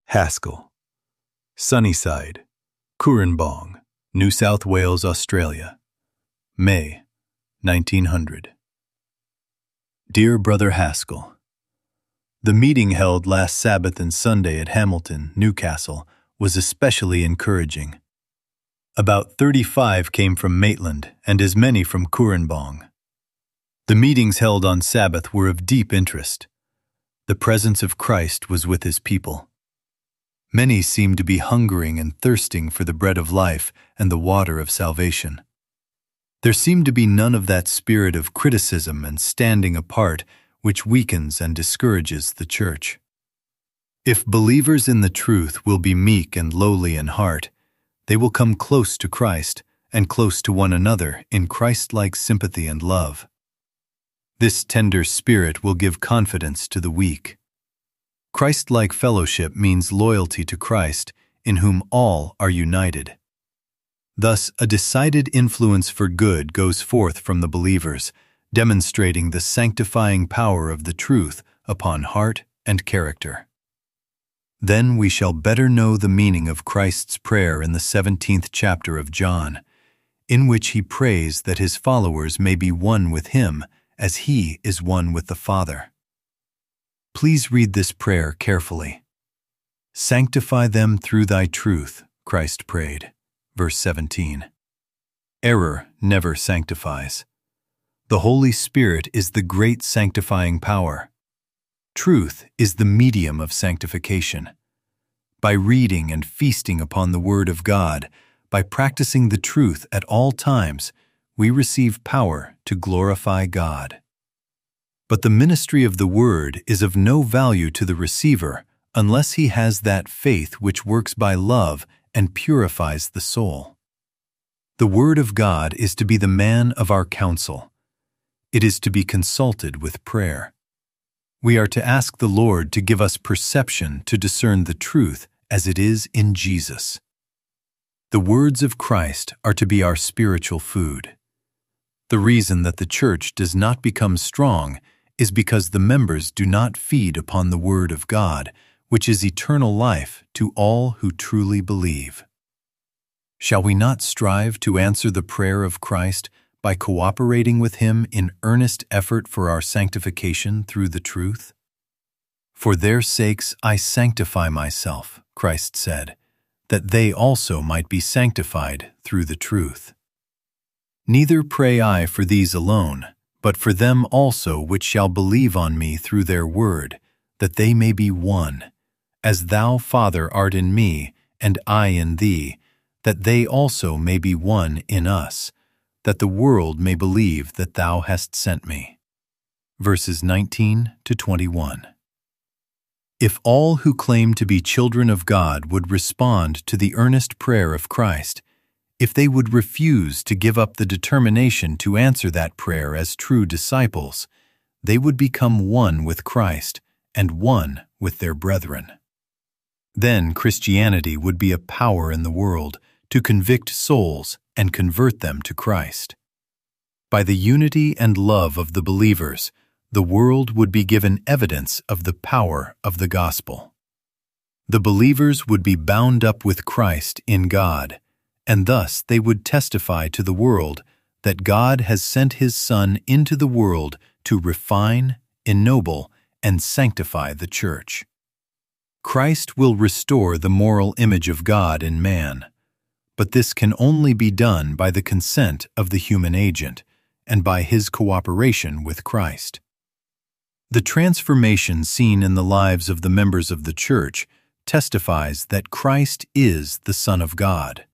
Haskell, Sunnyside, Cooranbong, New South Wales, Australia, May 1900. Dear Brother Haskell, the meeting held last Sabbath and Sunday at Hamilton, Newcastle, was especially encouraging. About 35 came from Maitland and as many from Cooranbong. The meetings held on Sabbath were of deep interest. The presence of Christ was with his people. Many seemed to be hungering and thirsting for the bread of life and the water of salvation. There seemed to be none of that spirit of criticism and standing apart which weakens and discourages the church. If believers in the truth will be meek and lowly in heart, they will come close to Christ and close to one another in Christ-like sympathy and love. This tender spirit will give confidence to the weak. Christ-like fellowship means loyalty to Christ, in whom all are united. Thus, a decided influence for good goes forth from the believers, demonstrating the sanctifying power of the truth upon heart and character. Then we shall better know the meaning of Christ's prayer in the 17th chapter of John, in which he prays that his followers may be one with him as he is one with the Father. Please read this prayer carefully. Sanctify them through thy truth, Christ prayed. Verse 17. Error never sanctifies. The Holy Spirit is the great sanctifying power. Truth is the medium of sanctification. By reading and feasting upon the Word of God, by practicing the truth at all times, we receive power to glorify God. But the ministry of the Word is of no value to the receiver unless he has that faith which works by love and purifies the soul. The Word of God is to be the man of our counsel. It is to be consulted with prayer. We are to ask the Lord to give us perception to discern the truth as it is in Jesus. The words of Christ are to be our spiritual food. The reason that the church does not become strong is because the members do not feed upon the Word of God, which is eternal life to all who truly believe. Shall we not strive to answer the prayer of Christ by cooperating with him in earnest effort for our sanctification through the truth? For their sakes I sanctify myself, Christ said, that they also might be sanctified through the truth. Neither pray I for these alone, but for them also which shall believe on me through their word, that they may be one, as thou, Father, art in me, and I in thee, that they also may be one in us, that the world may believe that thou hast sent me. Verses 19 to 21. If all who claim to be children of God would respond to the earnest prayer of Christ, if they would refuse to give up the determination to answer that prayer as true disciples, they would become one with Christ and one with their brethren. Then Christianity would be a power in the world to convict souls and convert them to Christ. By the unity and love of the believers, the world would be given evidence of the power of the gospel. The believers would be bound up with Christ in God, and thus they would testify to the world that God has sent his Son into the world to refine, ennoble, and sanctify the church. Christ will restore the moral image of God in man, but this can only be done by the consent of the human agent and by his cooperation with Christ. The transformation seen in the lives of the members of the church testifies that Christ is the Son of God.